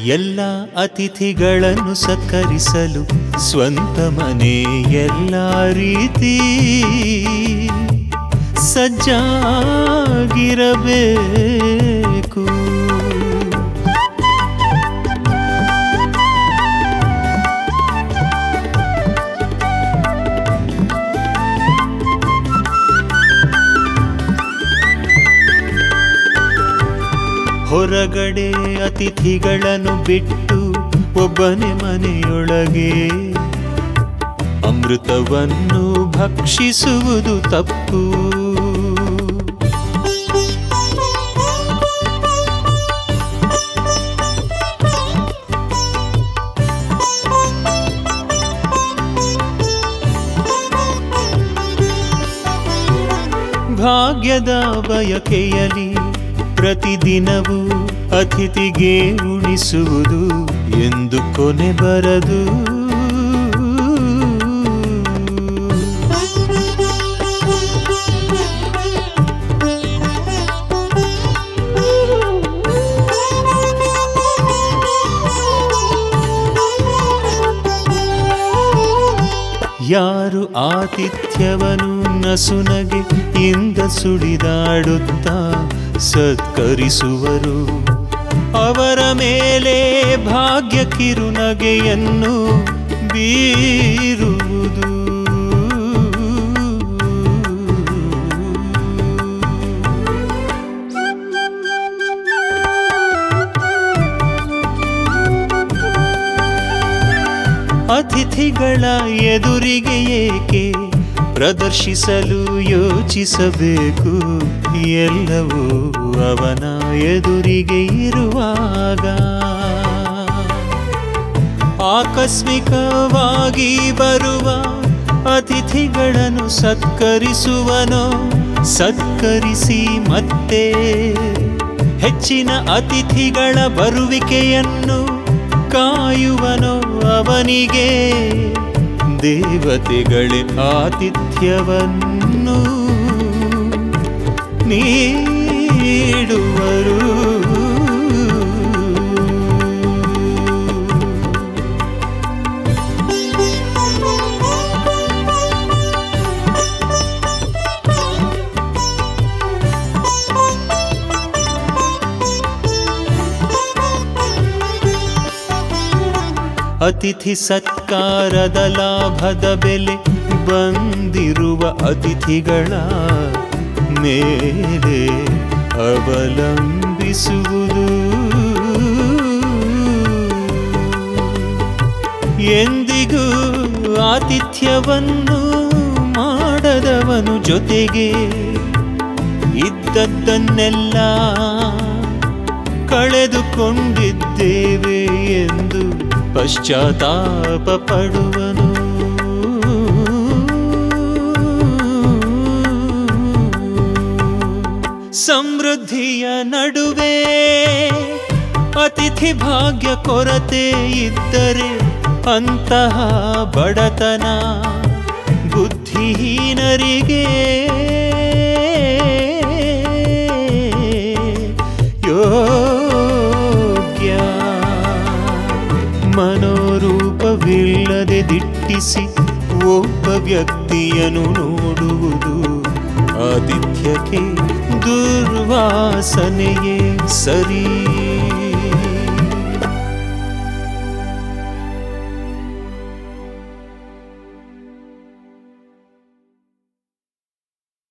ಎಲ್ಲ ಅತಿಥಿಗಳನ್ನು ಸತ್ಕರಿಸಲು ಸ್ವಂತ ಮನೆ ಎಲ್ಲ ರೀತಿ ಸಜ್ಜಾಗಿರಬೇಕು. ಹೊರಗಡೆ ಅತಿಥಿಗಳನ್ನು ಬಿಟ್ಟು ಒಬ್ಬನೇ ಮನೆಯೊಳಗೆ ಅಮೃತವನ್ನು ಭಕ್ಷಿಸುವುದು ತಪ್ಪು. ಭಾಗ್ಯದ ಬಯಕೆಯಲಿ ಪ್ರತಿದಿನವೂ ಅತಿಥಿಗೆ ಉಣಿಸುವುದು ಎಂದು ಕೊನೆ ಬರದು. ಯಾರು ಆತಿಥ್ಯವನ್ನು ನಸುನಗೆ ಇಂದ ಸುಳಿದಾಡುತ್ತಾ ಸತ್ಕರಿಸುವರು ಅವರ ಮೇಲೆ ಭಾಗ್ಯ ಕಿರುನಗೆಯನ್ನು ಬೀರುವುದು. ಅತಿಥಿಗಳ ಎದುರಿಗೆ ಏಕೆ ಪ್ರದರ್ಶಿಸಲು ಯೋಚಿಸಬೇಕು, ಎಲ್ಲವೂ ಅವನ ಎದುರಿಗೆ ಇರುವಾಗ. ಆಕಸ್ಮಿಕವಾಗಿ ಬರುವ ಅತಿಥಿಗಳನ್ನು ಸತ್ಕರಿಸುವನೋ, ಸತ್ಕರಿಸಿ ಮತ್ತೆ ಹೆಚ್ಚಿನ ಅತಿಥಿಗಳ ಬರುವಿಕೆಯನ್ನು ಕಾಯುವನೋ ಅವನಿಗೆ ದೇವತೆಗಳೇ ಆತಿಥ್ಯವನ್ನು ನೀಡುವರು. ಅತಿಥಿ ಸತ್ಕಾರದ ಲಾಭದ ಬೆಲೆ ಬಂದಿರುವ ಅತಿಥಿಗಳ ಮೇಲೆ ಅವಲಂಬಿಸುವುದು. ಎಂದಿಗೂ ಆತಿಥ್ಯವನ್ನು ಮಾಡದವನು ಜೊತೆಗೆ ಇದ್ದದ್ದನ್ನೆಲ್ಲ ಕಳೆದುಕೊಂಡಿದ್ದೇವೆ ಎಂದು ಪಶ್ಚಾತ್ತಾಪ ಪಡುವನು. ಸಮೃದ್ಧಿಯ ನಡುವೆ ಅತಿಥಿ ಭಾಗ್ಯ ಕೊರತೆ ಇದ್ದರೆ ಅಂತಹ ಬಡತನ ಬುದ್ಧಿಹೀನರಿಗೆ ಯೋಗ್ಯ. ಮನೋರೂಪವಿಲ್ಲದೆ ದಿಟ್ಟಿಸಿ ಒಬ್ಬ ವ್ಯಕ್ತಿಯನ್ನು ನೋಡುವುದು ಆತಿಥ್ಯಕ್ಕೆ ದುರ್ವಾಸನೆಯೇ ಸರಿ.